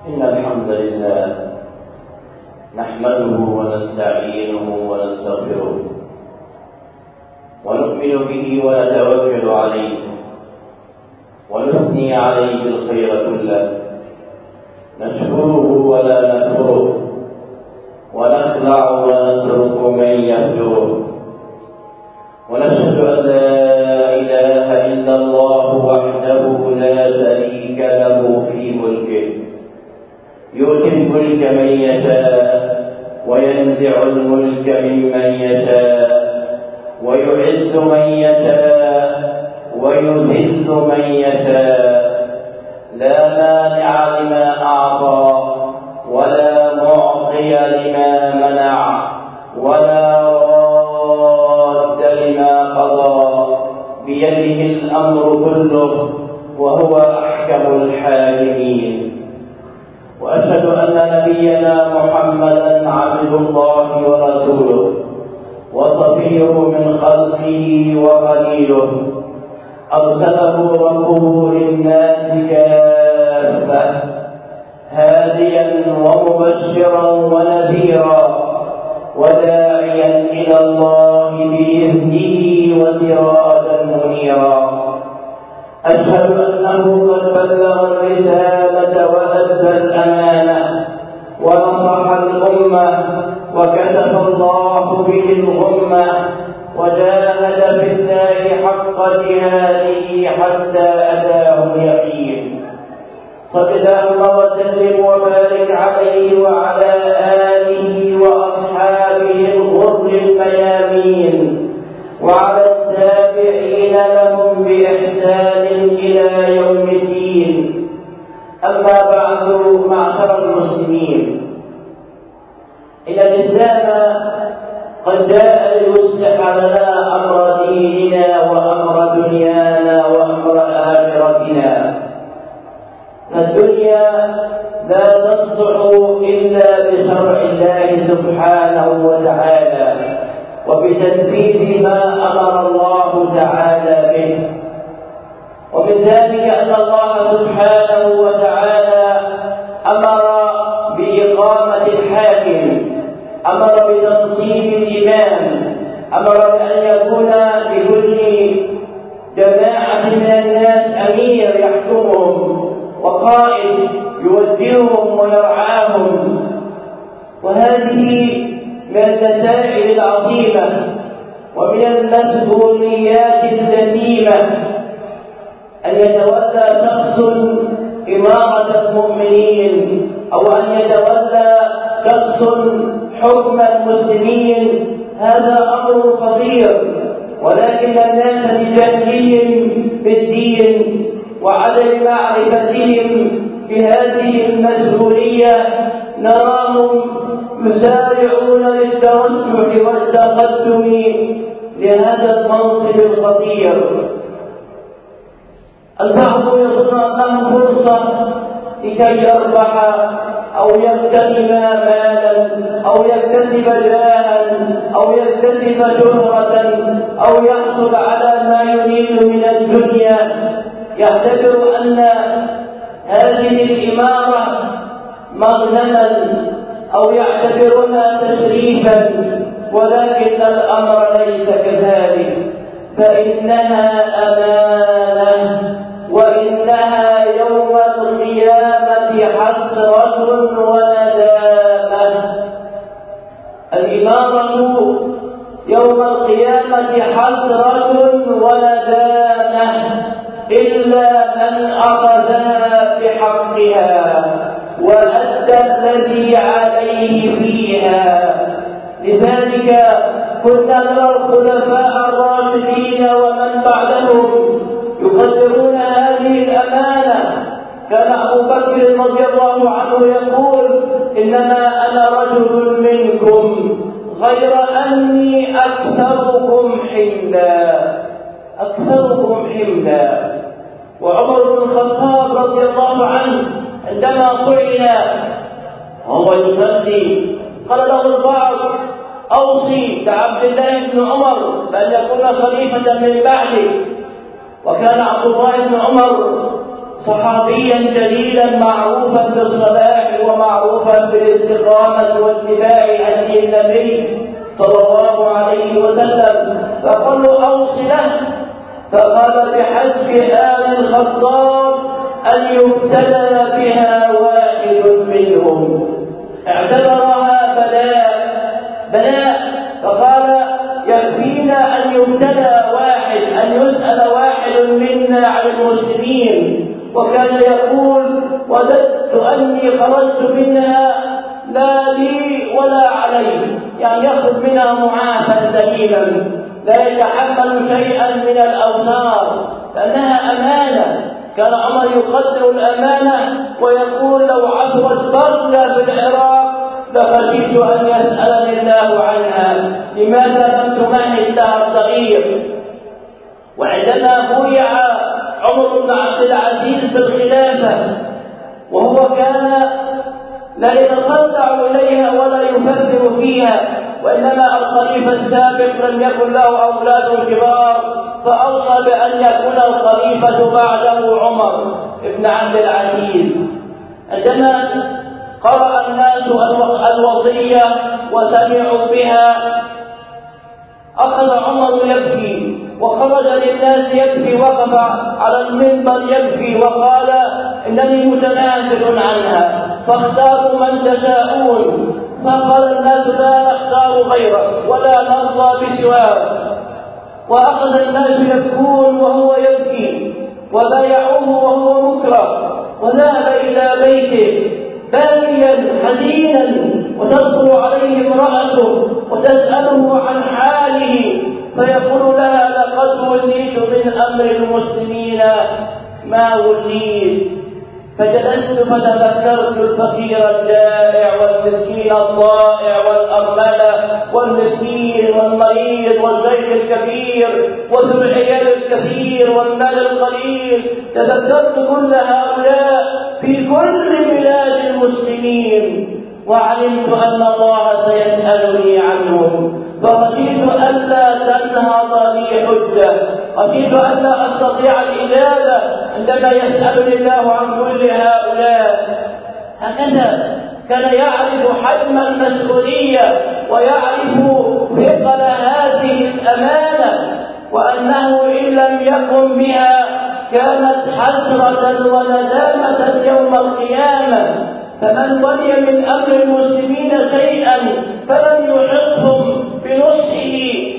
إن الحمد لله نحمده ونستعينه ونستغفره ونؤمن به ونتوكل عليه ونثني عليه الخير كله، نشكره ولا نكفره، ونخلع ونترك من يهجره، ونشهد أن لا إله إلا الله وحده لا شريك له في ملكه، يؤتي الملك من يشاء وينزع الملك ممن يشاء، ويعز من يشاء ويذل من يشاء، لا مانع لما أعطى ولا معطي لما منع ولا راد لما قضى، بيده الأمر كله وهو أحكم الحاكمين. وأشهد أن نبينا محمدا عبد الله ورسوله وصفيه من خلقه وخليله، أرسله ربه للناس كافة هاديا ومبشرا ونذيرا وداعيا إلى الله بإذنه وسراجا منيرا. أشهد أنه قد بلغ الرسالة وأدى الأمانة ونصح الأمة وكشف الله به الغمة، وجاهد في الله حق جهاده حتى أتاه اليقين. صل اللهم وسلم وبارك عليه وعلى آله وأصحابه الغر الميامين وعلى التابعين لهم بإحسان إلى يوم الدين. أما بعد، معشر المسلمين، إن الإسلام قد جاء ليصلح لنا أمر ديننا وأمر دنيانا وأمر آخرتنا، فالدنيا لا تصلح إلا بشرع الله سبحانه وتعالى وبتنفيذ ما أمر الله تعالى به. ومن ذلك أن الله سبحانه وتعالى أمر بإقامة الحاكم، أمر بتنصيب الإمام، أمر بأن يكون لكل جماعة من الناس أمير يحكمهم وقائد يوجههم ويرعاهم. وهذه من المسائل العظيمة ومن المسؤوليات الجسيمة أن يتولى شخص إمارة المؤمنين أو أن يتولى شخص حكم المسلمين. هذا أمر خطير، ولكن الناس بجهلهم بالدين وعدم معرفتهم بهذه المسؤولية نراهم يسارعون للترشح والتقدم لهذا المنصب الخطير. البعض يظن أنه فرصة لكي يربح أو يكتسب مالا أو يكتسب جاها أو يكتسب شهرة أو يحصل على ما يريد من الدنيا، يعتبر أن هذه الإمارة مغنما أو يعتبرها تشريفا، ولكن الأمر ليس كذلك، فإنها أمانة، وإنها يوم القيامة حسرة وندامة. الإمارة يوم القيامة حسرة وندامة إلا من أخذها بحقها وأدى الذي عليه فيها. لذلك كنا نرى الخلفاء الراشدين ومن بعدهم يقدرون هذه الأمانة. كان أبو بكر رضي الله عنه يقول: إنما أنا رجل منكم غير أني أكثركم حملا. وعمر بن الخطاب رضي الله عنه عندما طعن وهو يصلي قال له البعض: أوصي كعبد الله بن عمر بأن يكون خليفة من بعده. وكان عبد الله بن عمر صحابيا جليلا معروفا بالصلاح هو معروفا بالاستقامة واتباع هدي النبي صلى الله عليه وسلم، فقال له أوص له، فقال بحسب آل الخطاب أن يبتلى بها واحد منهم. اعتبرها بلاء، فقال يكفينا أن يبتلى واحد، أن يسأل واحد منا عن المسلمين. وكان يقول وددت أني خرجت منها لا لي ولا علي، يعني يخرج منها معافى سليما لا يتحمل شيئا من الأوزار، لأنها أمانة. كان عمر يقدر الأمانة ويقول لو عثرت بغلة في العراق لخشيت أن يسألني الله عنها، لماذا لم تمهد لها التغيير؟ وعندما بويع عمر بن عبد العزيز بالخلافة وهو كان لا يتطلع إليها ولا يفكر فيها، وإنما الخليفة السابق لم يكن له أولاد كبار، فأوصى بأن يكون الخليفة بعده عمر بن عبد العزيز. عندما قرأ الناس الوصية وسمعوا بها أخذ عمر يبكي، وخرج للناس يبكي، وقف على المنبر يبكي وقال إنني متنازل عنها فاختاروا من تشاءون. فقال الناس لا نختار غيرك ولا نرضى بسواك، وأخذ الناس يبكون وهو يبكي، وبايعوه وهو مكره، وذهب إلى بيته باكيا حزينا، وتدخل عليه امرأته وتسأله عن حاله، فيقول لها لقد وليت من أمر المسلمين ما وليت. فجلست فتذكرت الفقير الجائع والمسكين الضائع والأرملة والمسكين والمريض والشيخ الكبير وذو العيال الكثير والمال القليل. تذكرت كل هؤلاء في كل بلاد المسلمين، وعلمت أن الله سيسألني عنهم، فخشيت ألا تنهض لي حجة، خشيت ألا أستطيع الإجابة عندما يسألني الله عن كل هؤلاء. هكذا كان يعرف حجم المسؤولية ويعرف ثقل هذه الأمانة، وأنه إن لم يقم بها كانت حسرة وندامة يوم القيامة. فمن ولي من أمر المسلمين شيئا فلم يحطهم بنصحه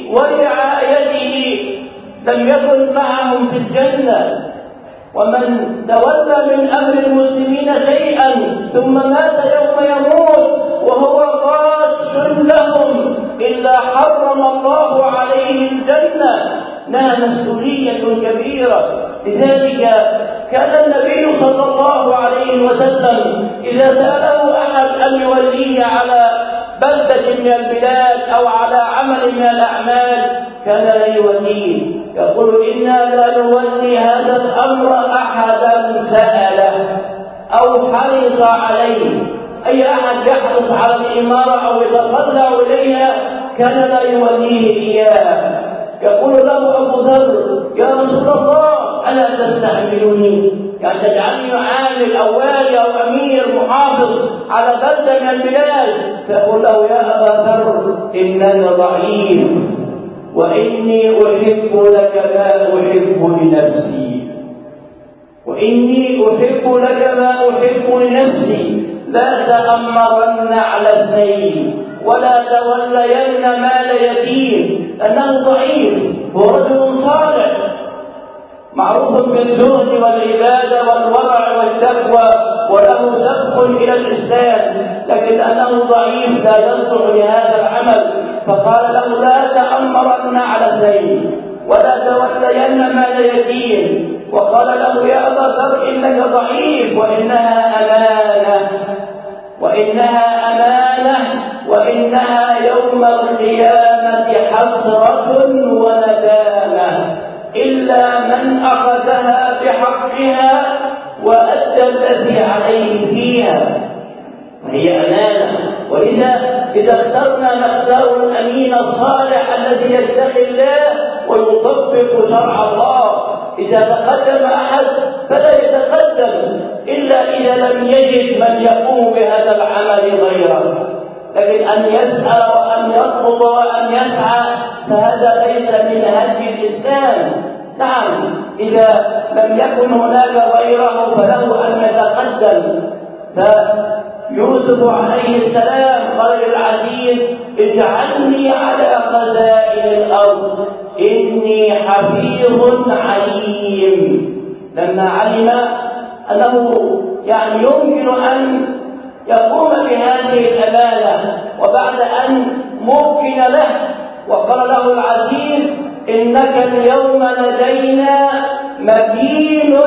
ورعايته لم يكن معهم في الجنة، ومن تولى من أمر المسلمين شيئا ثم مات يوم يموت وهو غاش لهم إلا حرم الله عليه الجنة، لها مسؤولية كبيرة. لذلك كان النبي صلى الله عليه وسلم إذا سأله أحد أن يوليه على بلدة من البلاد أو على عمل من الأعمال كان لا يوليه، يقول إنا لا نولي هذا الأمر أحدا سأله أو حرص عليه. أي أحد يحرص على الإمارة أو يتطلع إليها كان لا يوليه إياها. يقول له أبو ذر يا رسول الله ألا تستحملني، يعني تجعلني عامل أو والي أو أمير محافظ على بلدة من البلاد؟ فيقول له يا أبا ذر إنك ضعيف وإني أحب لك ما أحب لنفسي، وإني أحب لك ما أحب لنفسي، لا تأمرن على اثنين ولا تولين مال يتيم، لأنه ضعيف، هو رجل صالح معروف بالزهد والعبادة والورع والتقوى وله سبق إلى الإسلام، لكن لأنه ضعيف لا يصلح لهذا العمل. فقال له لا تأمرن على اثنين ولا تولين مال يتيم. وقال له يا أبا ذر إنك ضعيف وإنها يوم القيامة حسرة وندامة إلا من أخذها بحقها وأدى الذي عليه فيها، هي أمانة. ولذا إذا اخترنا نختار الأمين الصالح الذي يتقي الله ويطبق شرع الله، إذا تقدم أحد فلا يتقدم إلا إذا لم يجد من يقوم بهذا العمل غيره، لكن أن يسأل وأن يطلب وأن يسعى فهذا ليس من هدي الإسلام. نعم، إذا لم يكن هناك غيره فله أن يتقدم. فيوسف عليه السلام قال للعزيز: اجعلني على خزائن الأرض إني حفيظ عليم. لما علم أنه يمكن أن يقوم بهذه الأمانة وبعد أن مكن له وقال له العزيز: إنك اليوم لدينا مكين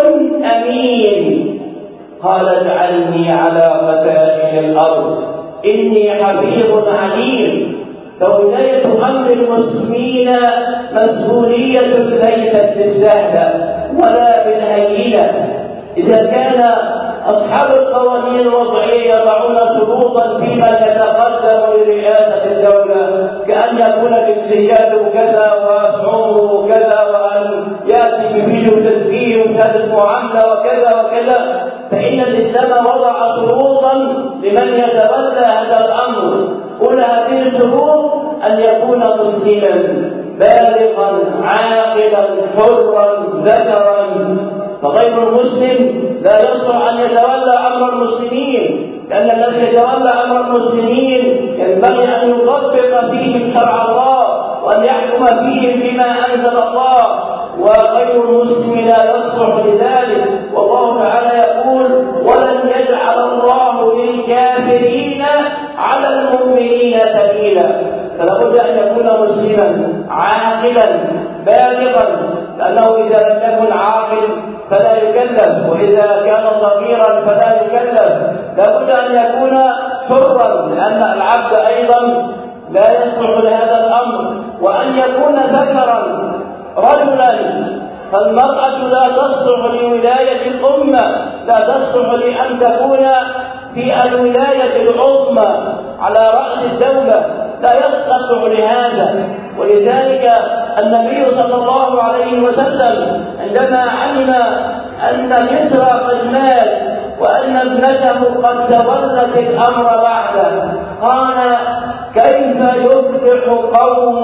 أمين، قال: اجعلني على خزائن الأرض إني حفيظ عليم. فولاية أمر المسلمين مسؤولية ليست بالسهلة ولا بالهينة. إذا كان أصحاب القوانين الوضعية يضعون شروطا في من يتقدم لرئاسة الدولة، كأن يكون جنسياته كذا وعمره كذا وأن يأتي بفيديو تزكيه وهذه المعاملة وكذا وكذا، فإن الإسلام وضع شروطا لمن يتولى هذا الأمر. أولى هذه الشروط أن يكون مسلما بالغا عاقلا حرا ذكرا، فغير المسلم لا يصلح أن يتولى أمر المسلمين، لأن الذي يتولى أمر المسلمين ينبغي أن يطبق فيهم شرع الله وأن يحكم فيهم بما أنزل الله، وغير المسلم لا يصلح لذلك. والله تعالى يقول: ولن يجعل الله للكافرين على المؤمنين سبيلا. فلا بد أن يكون مسلما عاقلا بالغا، لأنه إذا لم يكن عاقل فلا يكلف، وإذا كان صغيرا فلا يكلف. لا بد أن يكون حرا، لأن العبد أيضا لا يصلح لهذا الأمر، وأن يكون ذكرا رجلا. فالمرأة لا تصلح لولاية الأمة، لا تصلح لأن تكون في الولاية العظمى على رأس الدولة، لا يصلح لهذا. ولذلك النبي صلى الله عليه وسلم عندما علم أن مصر قد مات وأن ابنته قد تولت الأمر بعده قال: كيف يفلح قوم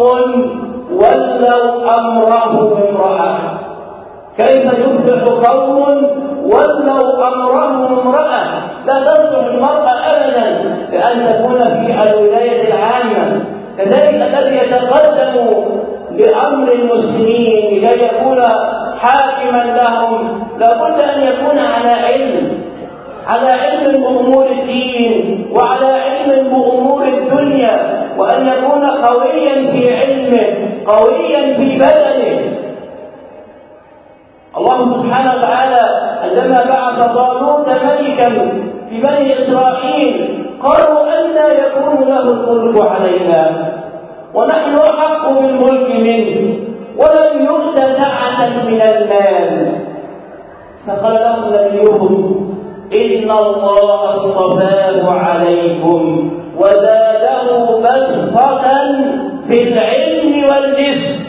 ولوا أمرهم امرأة؟ كيف يفلح قوم ولوا أمرهم امرأة؟ لا تصلح المرأة أبدا لأن تكون في الولاية العامة. كذلك الذي يتقدم لأمر المسلمين لكي يكون حاكما لهم لابد أن يكون على علم بأمور الدين وعلى علم بأمور الدنيا، وأن يكون قويا في علمه قويا في بدنه. الله سبحانه وتعالى عندما بعث طالوت ملكا في بني إسرائيل قالوا: أنى يكون له الملك علينا ونحن أحق بالملك منه ولم يؤت سعة من المال. فقال لهم نبيهم: إن الله اصطفاه عليكم وزاده بسطة في العلم والجسم.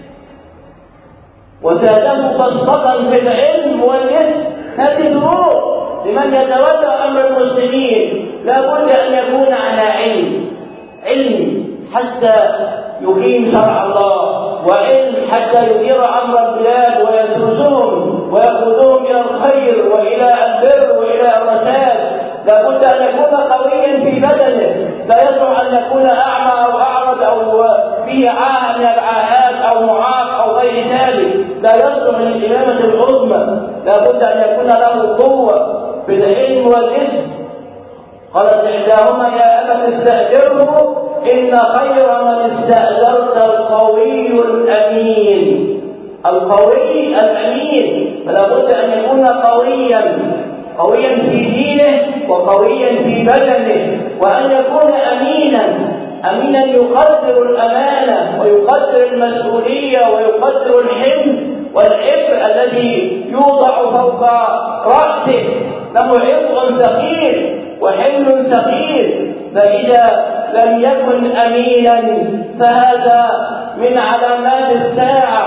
وزاده بسطة في العلم والجسم، هذه ظروف لمن يتولى أمر المسلمين. لا بد أن يكون على علم حتى يقيم شرع الله، وعلم حتى يدير أمر البلاد ويسوسهم ويقودهم إلى الخير وإلى البر وإلى الرشاد. لا بد أن يكون قويا في بدنه، لا يصلح أن يكون أعمى أو أعرج أو فيه عاهة من العاهات أو معاق أو غير ذلك، لا يصلح للإمامة العظمى. لا بد أن يكون له قوة في العلم والجسم. قالت إحداهما: يا أبت استأجره إن خير من استأجرت القوي الأمين. القوي الأمين، فلا بد أن يكون قويا في دينه وقويا في بدنه، وأن يكون أمينا يقدر الأمانة ويقدر المسؤولية ويقدر الحلم والعبء الذي يوضع فوق رأسه. له عبء ثقيل وحمل ثقيل، فإذا لم يكن أمينا فهذا من علامات الساعة.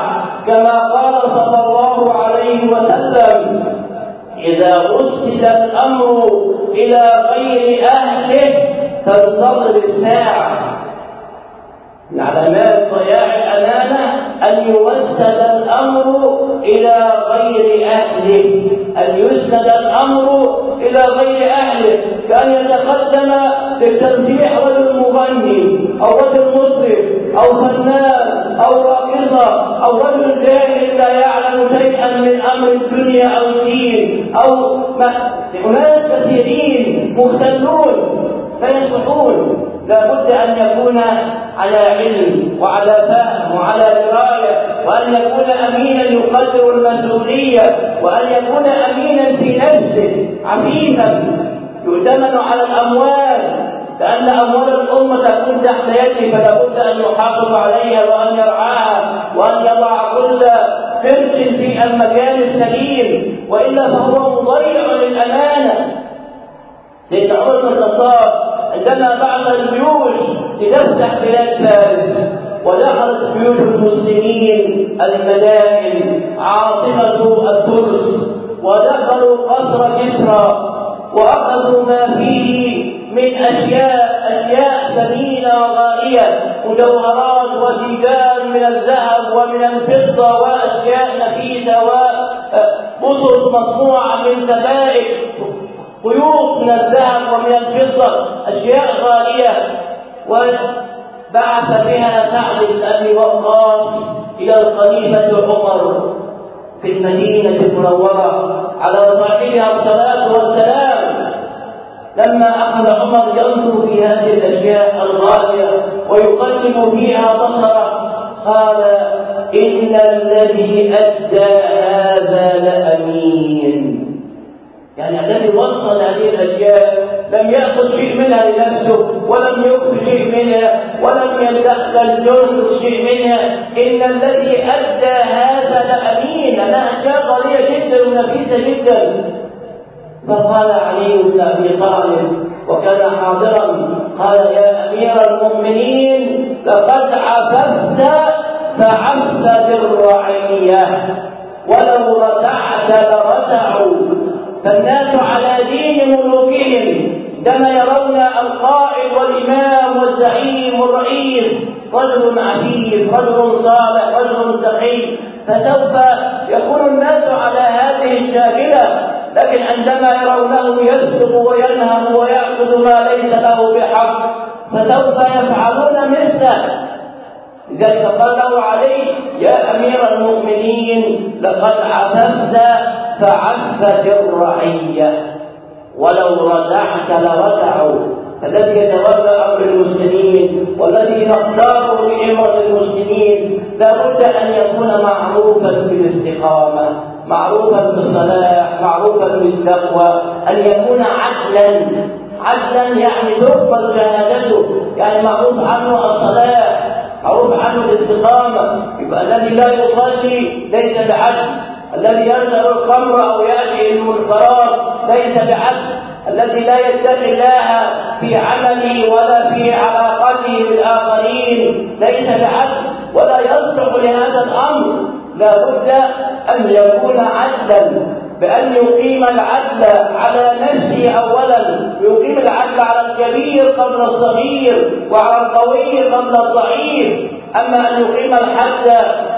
كما قال صلى الله عليه وسلم: إذا وسد الأمر إلى غير أهله فانتظر الساعة. من علامات ضياع الأمانة أن يوسد الأمر إلى غير أهله، أن يسند الأمر إلى غير أهله، كأن يتقدم لتنبيح رجل مغني أو رجل مطرب أو فنان أو راقصة أو رجل جاهل لا يعلم شيئا من أمر الدنيا أو الدين، أو أناس كثيرين مختلون لا يصلحون. لا بد أن يكون على علم وعلى فهم وعلى دراية، وأن يكون أمينا يقدر المسؤولية، وأن يكون أمينا في نفسه عفيفا يؤتمن على الأموال، لأن أموال الأمة تكون تحت يده، فلا بد أن يحافظ عليها وأن يرعاها وأن يضع كل فرد في المكان السليم، وإلا فهو مضيع للأمانة. سيدنا عمر بن الخطاب عندما بعث الجيوش لتفتح بلاد فارس، ودخلت بيوت المسلمين المدائن عاصمة الفرس، ودخلوا قصر كسرى وأخذوا ما فيه من أشياء ثمينة وغالية، مجوهرات وتيجان من الذهب ومن الفضة وأشياء نفيسة وبسط مصنوعة من سبائك، خيوط من الذهب ومن الفضة، أشياء غالية. وبعث بها سعد بن أبي وقاص إلى الخليفة عمر في المدينة المنورة على صاحبها الصلاة والسلام. لما أخذ عمر ينظر في هذه الأشياء الغالية ويقلب فيها بصره، قال: إن الذي أدى هذا لأمين. يعني الذي وصل هذه الأشياء لم يأخذ شيء منها لنفسه، ولم يخفي شيء منها، ولم ينقص شيء منها. إن الذي أدى هذا لأمين، أنها أشياء غالية جدا ونفيسة جدا. فقال علي بن أبي طالب وكان حاضرا، قال: يا أمير المؤمنين، لقد عففت فعفت الرعية، ولو رتعت لرتعوا. فالناس على دين ملوكهم عندما يرون القائد والإمام والزعيم والرئيس رجل عفيف، رجل صالح، رجل تقي، فسوف يكون الناس على هذه الشاكلة. لكن عندما يرونه يسلب وينهب ويأخذ ما ليس له بحق فسوف يفعلون مثله. لذلك قال له علي: يا أمير المؤمنين، لقد عففت فعفت الرعية، ولو رتعت لرتعوا. الذي يتولى أمر المسلمين والذي نختاره لأمر المسلمين لا بد أن يكون معروفا بالاستقامة، معروفا بالصلاح، معروفا بالتقوى، أن يكون عدلا يعني تقبل شهادته، يعني معروف عنه الصلاح، معروف عنه الاستقامة. يبقى الذي لا يصلي ليس بعدل، الذي يشرب الخمر أو يأتي المنكرات ليس بعدل، الذي لا يتقي الله في عمله ولا في علاقته بالآخرين ليس بعدل ولا يصلح لهذا الأمر. لا بد أن يكون عدلا، بأن يقيم العدل على نفسه أولا، يقيم العدل على الكبير قبل الصغير وعلى القوي قبل الضعيف. أما أن يقيم الحد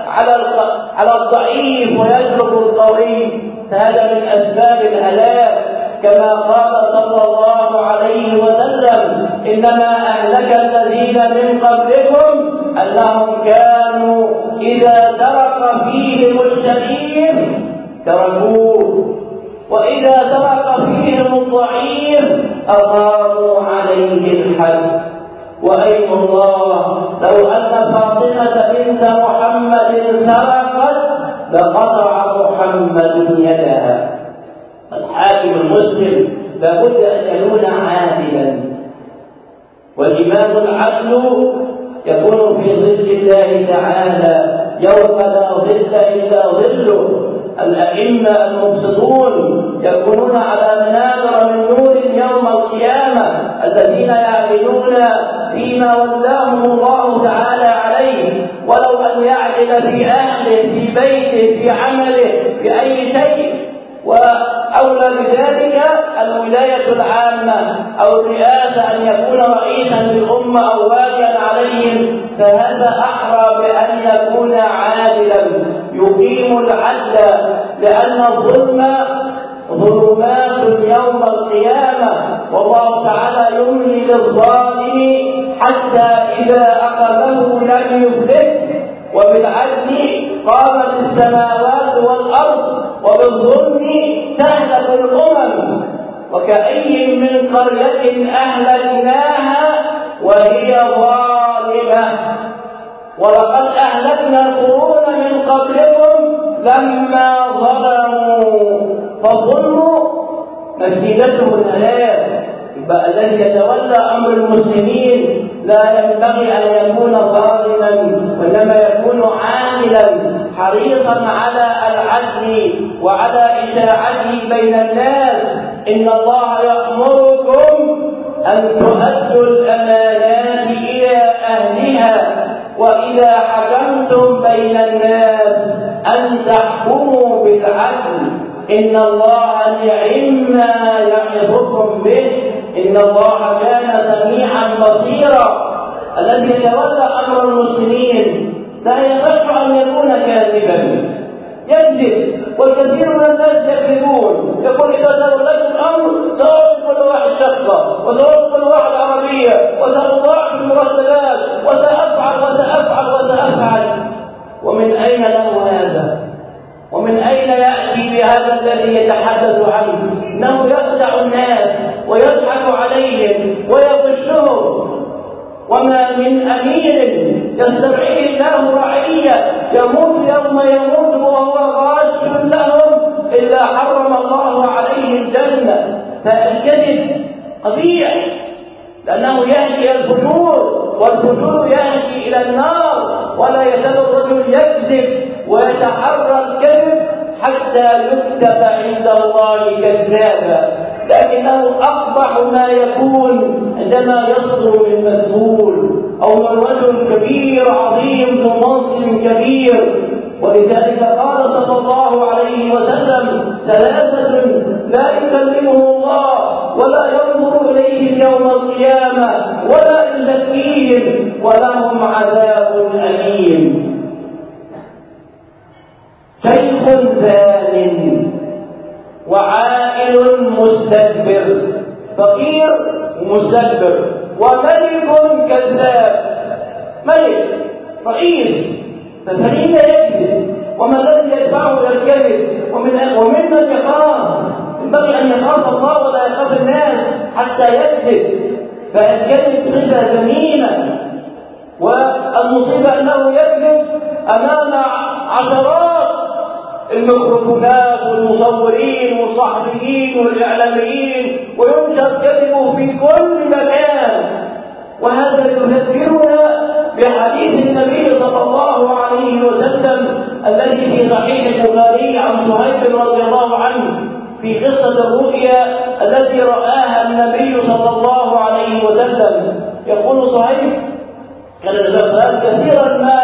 على الضعيف ويترك القوي فهذا من أسباب الهلاك، كما قال صلى الله عليه وسلم: إنما أهلك الذين من قبلكم أنهم كانوا إذا سرق فيهم الشريف تركوه، وإذا سرق فيهم الضعيف أقاموا عليه الحد. وأيم الله لو أن فاطمة بنت محمد سرقت لقطع محمد يدها. الحاكم المسلم لابد أن يكون عادلا، والإمام العدل يكون في ظل الله تعالى يوم لا ظل إلا ظله. الأئمة المقسطون يكونون على منابر من نور يوم القيامة، الذين يعدلون فيما ولاهم الله تعالى عليه، ولو أن يعدل في أهله، في بيته، في عمله، في أي شيء. وأولى بذلك الولاية العامة أو الرئاسة، أن يكون رئيسا للأمة أو واليا عليهم، فهذا أحرى بأن يكون عادلا يقيم العدل، لأن الظلم ظلمات يوم القيامة، والله تعالى يملي للظالم حتى إذا أخذه لم يفلته. وبالعدل قامت السماوات والأرض، وبالظلم تهلك الأمم. وكأي من قرية أهلكناها وهي ظالمة، ولقد أهلكنا القرون من قبلكم لما ظلموا. فالظلم نتيجته الهلاك. يبقى الذي يتولى أمر المسلمين لا ينبغي أن يكون ظالما، وإنما يكون عاملا حريصا على العدل وعلى إشاعته بين الناس. إن الله يأمركم أن تؤدوا الأمانات إلى أهلها، وإذا حكمتم بين الناس أن تحكموا بالعدل. إن الله نعم يعظكم به، إن الله كان سميعا بصيرا. الذي يتولى أمر المسلمين لا يصح أن يكون كاذبا، يكذب، والكثير من الناس يكذبون. يقول إذا توليت الأمر سأعطي كل واحد شقة، وسأعطي كل واحد عربية، وسأضاعف المرتبات، وسأفعل. ومن أين له هذا؟ ومن أين يأتي بهذا الذي يتحدث عنه؟ إنه يخدع الناس ويضحك عليهم ويغشهم. وما من أمير يسترعيه الله رعية يموت يوم يموت وهو غاش لهم إلا حرم الله عليه الجنة. فالكذب قبيح، لأنه يهدي إلى الفجور، والفجور يهدي إلى النار. ولا يزال الرجل يكذب ويتحرى الكذب حتى يكتب عند الله كذابا. لكنه أقبح ما يكون عندما يصدر من مسؤول أو من رجل كبير عظيم ذو منصب كبير. ولذلك قال صلى الله عليه وسلم: ثلاثة لا يكلمهم الله ولا ينظر إليهم يوم القيامة ولا يزكيهم ولهم عذاب أليم: شيخ زان، وعائل مستكبر، فقير ومستكبر، وملك كذاب. ملك رئيس ففريد يكذب، وما الذي يدفعه الى الكذب؟ وممن يخاف، ينبغي ان يخاف الله ولا يخاف الناس حتى يكذب. فالكذب صفه ذميمه، والمصيبه انه يكذب امام عشرات الميكروفونات والمصورين والصحفيين والاعلاميين، وينشر كذبه في كل مكان. وهذا يذكرنا بحديث النبي صلى الله عليه وسلم الذي في صحيح البخاري عن صهيب رضي الله عنه في قصة الرؤيا التي رآها النبي صلى الله عليه وسلم. يقول صهيب: كان النبي صلى الله عليه وسلم كثيرا ما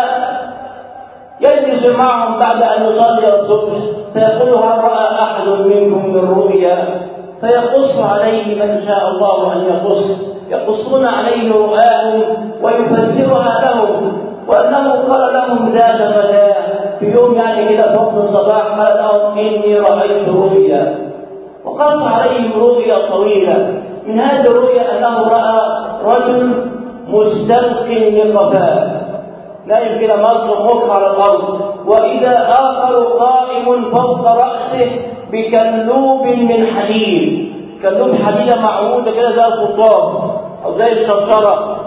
يجلس معهم بعد أن يصلي الصبح فيقول: هل رأى أحد منكم من رؤيا؟ فيقص عليه من شاء الله أن يقص، يقصون عليه رؤاهم ويفسرها لهم. وأنه قال لهم ذات غداة في يوم كده في وقت الصباح، قال لهم: إني رأيت رؤيا، وقص عليهم رؤيا طويلة. من هذه الرؤيا أنه رأى رجل مستلق لقفاه، نائم كده مطلق على الأرض، وإذا آخر قائم فوق رأسه بكلوب من حديد، كلوب حديدة معهودة كده زي القطاب أو زي الشرشرة،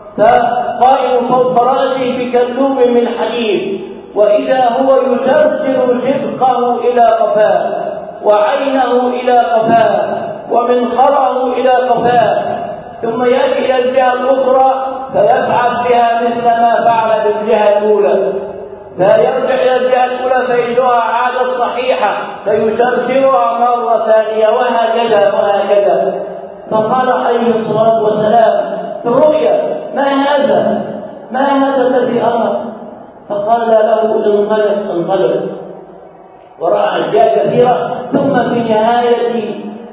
فقائم فوق رأسه بكلوب من حديد، وإذا هو يسرسل شدقه إلى قفاه، وعينه إلى قفاه، ومنخره إلى قفاه، ثم يأتي إلى الجهة الأخرى فيفعل بها مثل ما فعل بالجهة الأولى، فيرجع إلى الجهة الأولى فيجدها عادة صحيحة فيشرشرها مرة ثانية، وهكذا. فقال عليه الصلاة والسلام في الرؤيا: ما هذا الذي أرى؟ فقال له انطلق، ورأى أشياء كثيرة. ثم في نهاية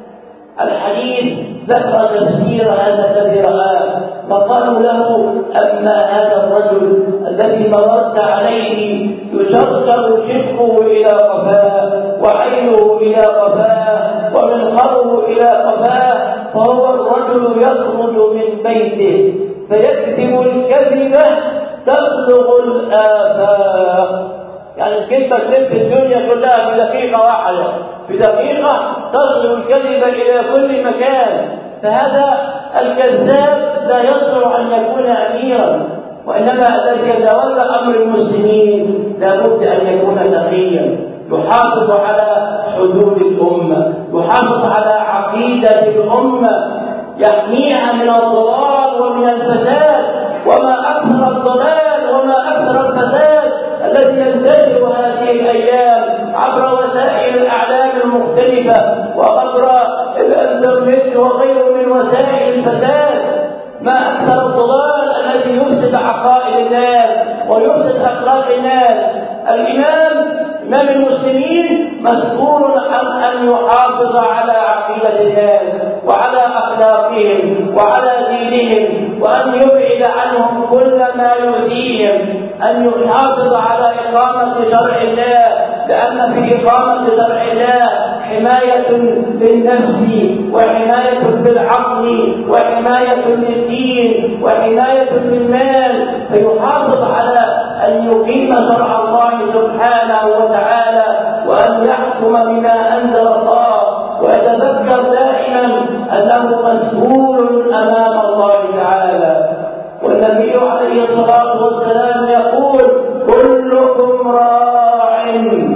الحديث ذكر تفسير هذا الذي رآه، فقالوا له: أما هذا الرجل الذي مررت عليه يشرشر شقه إلى قفاه وعينه إلى قفاه ومنخره إلى قفاه، فهو الرجل يخرج من بيته فيكذب الكذبة تبلغ الآفاق. يعني الكذبة تلف الدنيا كلها في دقيقة واحدة، في دقيقة تصل الكذبة إلى كل مكان. فهذا الكذاب لا يصلح أن يكون أميرا، وإنما الذي يتولى أمر المسلمين لابد أن يكون تقيا، يحافظ على حدود الأمة، يحافظ على عقيدة الأمة، يحميها من الضلال ومن الفساد. وما أكثر الضلال وما أكثر الفساد الذي ينتشر هذه الأيام عبر وسائل الأعلام المختلفة وعبر الإنترنت وغيره من وسائل الفساد. ما أكثر الضلال الذي يفسد عقائد الناس ويفسد أخلاق الناس. إمام المسلمين مسؤول عن أن يحافظ على عقيدة الناس وعلى أخلاقهم وعلى دينهم، وأن يبعد عنهم كل ما يؤذيهم، أن يحافظ على إقامة شرع الله، لأن في إقامة شرع الله حماية للنفس وحماية للعقل وحماية للدين وحماية للمال. فيحافظ على أن يقيم شرع الله سبحانه وتعالى وأن يحكم بما أنزل الله، ويتذكر دائما أنه مسؤول أمام الله تعالى. والنبي عليه الصلاة والسلام يقول: كلكم راع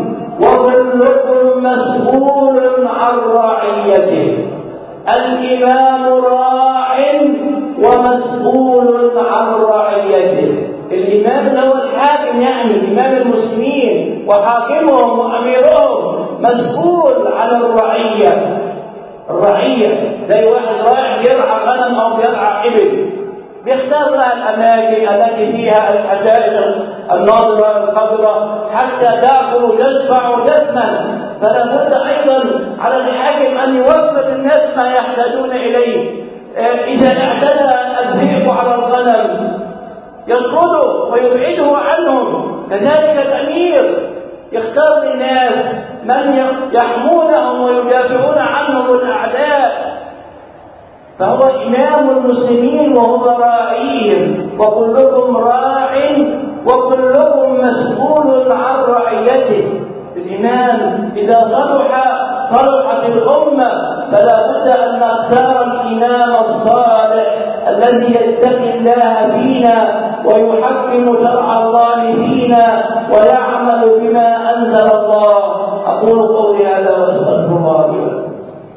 وكلكم مسؤول عن رعيته. الإمام راع ومسؤول عن رعيته. الإمام هو الحاكم، يعني إمام المسلمين وحاكمهم وأميرهم، مسؤول عن الرعية. الرعية زي واحد رايح يرعى غنم أو يرعى إبل، بيختار لها الأماكن التي فيها الحشائش الناضرة الخضراء حتى تأكل وتشبع وتسمن. فلا بد أيضا على الحاكم أن يوفر الناس ما يحتاجون إليه. إذا اعتدى الذئب على الغنم يطرده ويبعده عنهم. كذلك الأمير يختار للناس من يحمونهم ويدافعون عنهم الأعداء، فهو إمام المسلمين وهو راعيهم. وكلكم راع وكلكم مسؤول عن رعيته. الإمام إذا صلحت الأمة، فلا بد أن نختار الإمام الصالح الذي يتقي الله فينا ويحكم شرع الله فينا ويعمل بما أنزل الله. أقول قولي هذا وأستغفر الله لي ولكم.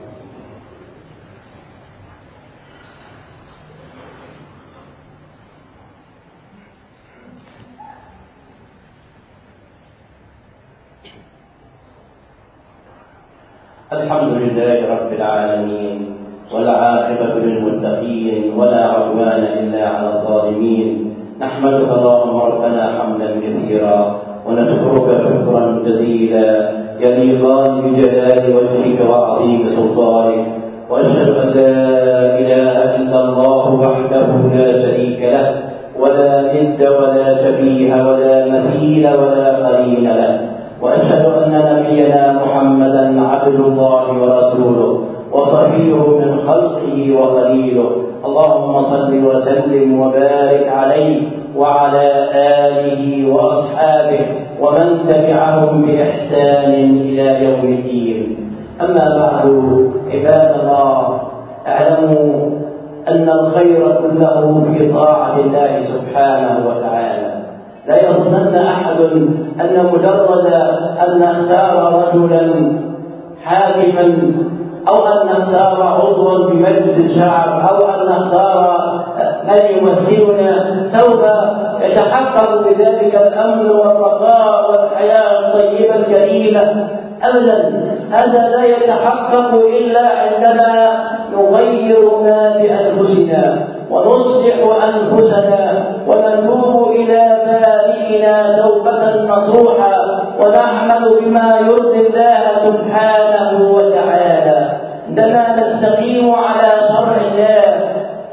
الحمد لله رب العالمين، والعاقبة للمتقين، ولا عدوان إلا على الظالمين. نحمدك اللهم ربنا حمدا كثيرا، ونشكرك شكرا جزيلا يليقان بجلال وجهك وعظيم سلطانك. وأشهد أن لا إله إلا الله وحده لا شريك له، ولا ند ولا شبيه ولا مثيل ولا قرين له. وأشهد أن نبينا محمدا عبد الله ورسوله وصفيه من خلقه وخليله. اللهم صل وسلم وبارك عليه وعلى آله وأصحابه ومن تبعهم بإحسان إلى يوم الدين. أما بعد، عباد الله، اعلموا أن الخير كله في طاعة الله سبحانه وتعالى. لا يظنن أحد أن مجرد أن نختار رجلا حاكما أو أن نختار عضوا بمجلس الشعب أو أن نختار من يمثلنا سوف يتحقق بذلك الأمن والرخاء والحياة الطيبة الكريمة. أبدا، هذا لا يتحقق إلا عندما نغير ما بأنفسنا ونصلح أنفسنا ونتوب إلى بارئنا توبة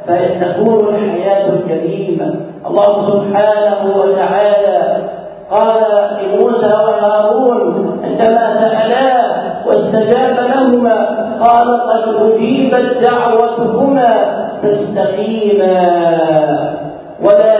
فتكون الحياة الكريمة. الله سبحانه وتعالى قال لموسى وهارون عندما سألاه واستجاب لهما قال قد أجيبت دعوتكما فاستقيما ولا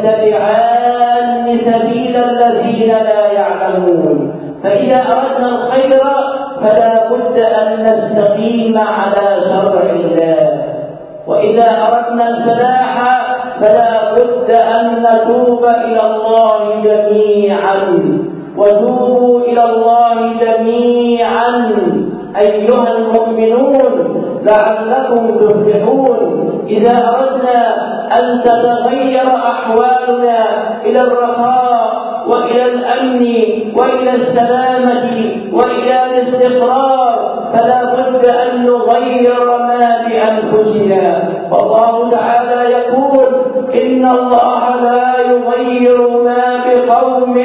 تتبعان سبيل الذين لا يعلمون. فإذا أردنا الخير فلا بد أن نستقيم على شرع الله، وإذا أردنا الفلاح فلا بد أن نتوب إلى الله جميعا. وتوبوا إلى الله جميعا أيها المؤمنون لعلكم تفلحون. إذا أردنا أن تتغير أحوالنا إلى الرخاء وإلى الأمن وإلى السلامة وإلى الاستقرار فلا بد أن نغير ما بأنفسنا. والله تعالى يقول إن الله لا يغير ما بقوم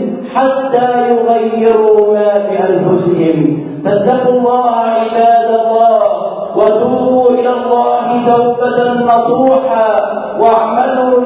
حتى يغيروا ما بأنفسهم. فاتقوا الله عباد الله وتوبوا إلى الله توبة نصوحا واعملوا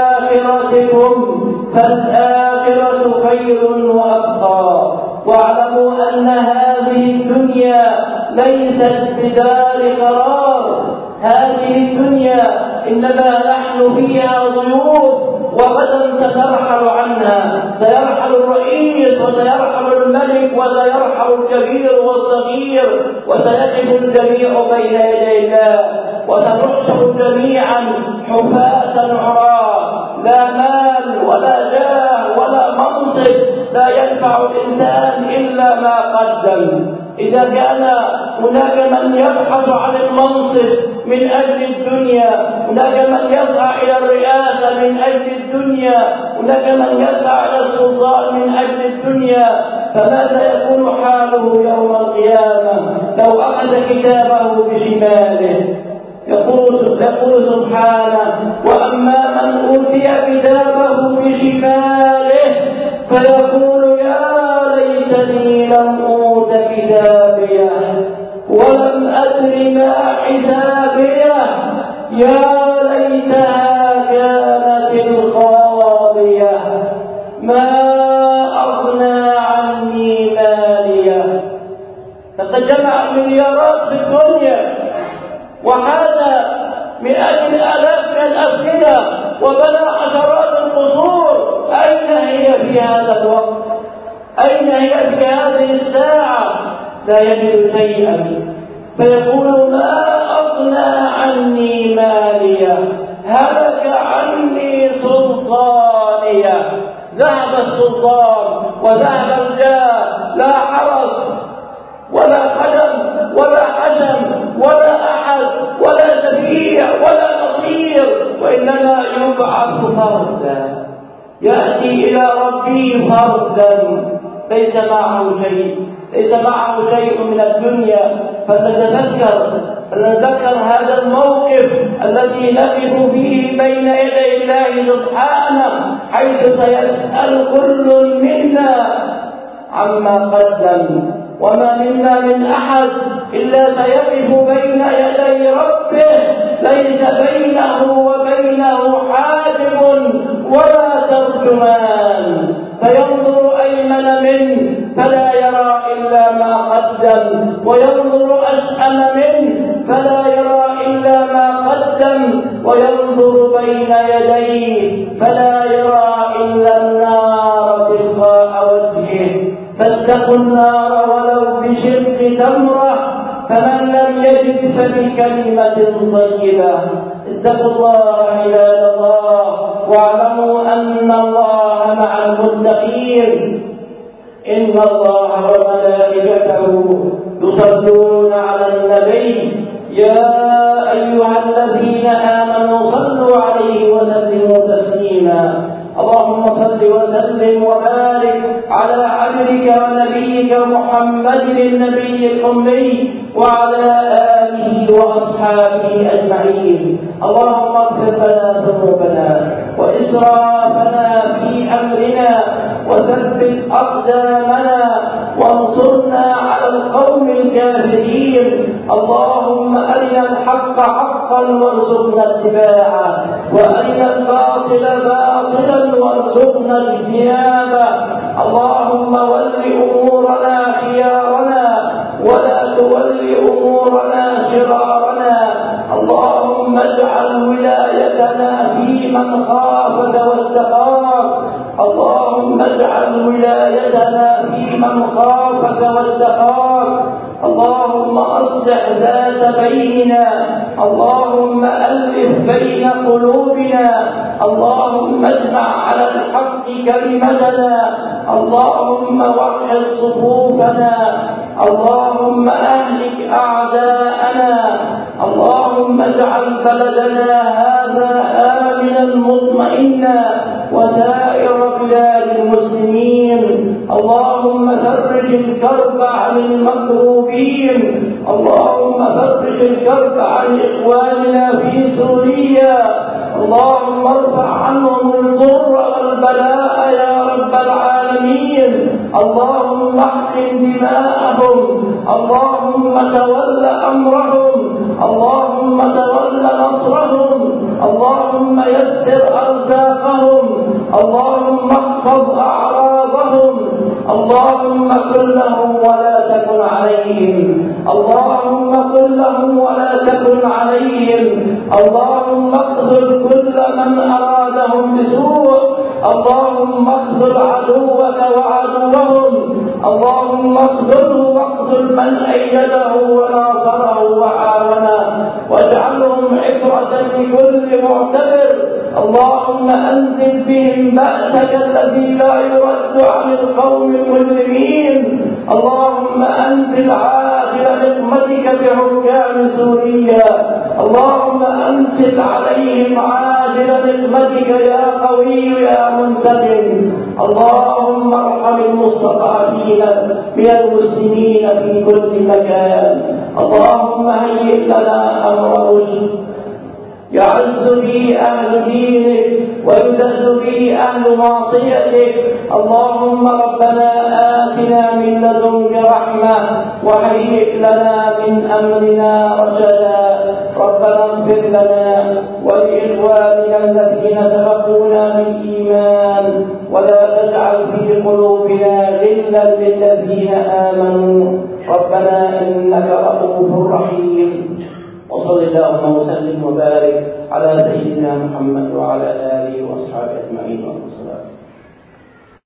لآخرتكم فالآخرة خير وأبقى. واعلموا أن هذه الدنيا ليست بدار قرار. هذه الدنيا إنما نحن فيها ضيوف وغدا سترحل عنها. سيرحل الرئيس وسيرحل الملك وسيرحل الكبير والصغير وسيقف الجميع بين يدي الله وسنحشر جميعا حفاة عراة لا مال ولا جاه ولا منصب لا ينفع الإنسان إلا ما قدم. إذا كان هناك من يبحث عن المنصب من أجل الدنيا، هناك من يسعى إلى الرئاسة من أجل الدنيا، هناك من يسعى إلى السلطان من أجل الدنيا، فماذا يكون حاله يوم القيامة لو أخذ كتابه بشماله؟ يقول سبحانه وأما من أوتي كتابه بشماله فيقول يا ليتني لم أوت كتابيه ولم أدر ما حسابيه يا ليتها كانت القاضية ما أغنى عني ماليه. لقد جمع مليارات في الدنيا وحاز مئات الآلاف من الأفئدة وبنى عشرات القصور. أين هي في هذا الوقت؟ أين هي في هذه الساعة؟ لا يجد شيئا فيقول ما أغنى عني ماليه هلك عني سلطانيه. ذهب السلطان وذهب الجاه، لا حرس ولا قدم ولا حزم ولا أحد ولا شفيع ولا نصير، وإنما يبعث فردا يأتي إلى ربه فردا ليس معه شيء من الدنيا. فلنتذكر هذا الموقف الذي نقف فيه بين يدي الله سبحانه حيث سيسأل كل منا عما قدم، وما منا من أحد إلا سيقف بين يدي ربه ليس بينه وبينه حاجب ولا ترجمان، فينظر أيمن منه فلا يرى إلا ما قدم، وينظر أشأم منه فلا يرى إلا ما قدم، وينظر بين يديه فلا يرى إلا النار تلقاء وجهه. فاتقوا النار ولو بشق تمرة، فمن لم يجد فبكلمة طيبة. اتقوا الله عباد الله واعلموا أن الله مع المتقين. إن الله وملائكته يصلون على النبي يا أيها الذين آمنوا صلوا عليه وسلموا تسليما. اللهم صل وسلم وبارك على عبدك ونبيك محمد النبي الأمي وعلى آله وأصحابه أجمعين. اللهم اغفر لنا ذنوبنا وإسرافنا في أمرنا وثبت أقدامنا وانصرنا على القوم الكافرين. اللهم أرنا الحق حقا وارزقنا اتباعه وأرنا الباطل باطلا وارزقنا اجتنابه. اللهم ول أمورنا خيارنا ولا تول أمورنا شرارنا. اللهم اجعل ولايتنا في من خافك واتقاك. اللهم اجعل ولايتنا في من خافك واتقاك. اللهم أصلح ذات بيننا. اللهم ألف بين قلوبنا. اللهم اجمع على الحق كلمتنا. اللهم وحد صفوفنا. اللهم أهلك أعداءنا. اللهم اجعل بلدنا هذا آمنا مطمئنا وسائر بلاد المسلمين. اللهم فرج الكرب عن المكروبين. اللهم فرج الكرب عن إخواننا في سوريا. اللهم ارفع عنهم الضر والبلاء يا رب العالمين. اللهم احقن دماءهم. اللهم تول أمرهم. اللهم تول نصرهم. اللهم يسر أرزاقهم. اللهم احفظ أعراضهم. اللهم كن لهم ولا تكن عليهم. اللهم كن لهم ولا تكن عليهم. اللهم اخذل كل من أرادهم بسوء. اللهم اخذل عدوك وعدوهم. اللهم اخذله واخذل من أيده وناصره وعاونه، واجعلهم عبرة لكل معتبر. اللهم أنزل بهم بأسك الذي لا يرد عن القوم المجرمين. اللهم أنزل عاجل نقمتك بحكام سوريا. اللهم أنزل عليهم عاجل نقمتك يا قوي يا منتقم. اللهم ارحم المستضعفين من المسلمين في كل مكان. اللهم هيئ لنا أمر رشد يعز به أهل دينك ويذل به أهل معصيتك. اللهم ربنا آتنا من لدنك رحمة وهيئ لنا من أمرنا رشدا. ربنا اغفر لنا ولإخواننا الذين سبقونا بالإيمان ولا تجعل في قلوبنا غلا للذين آمنوا. ربنا إنك رؤوف رحيم. وصل اللهم وسلم وبارك على سيدنا محمد وعلى آله وأصحابه أجمعين.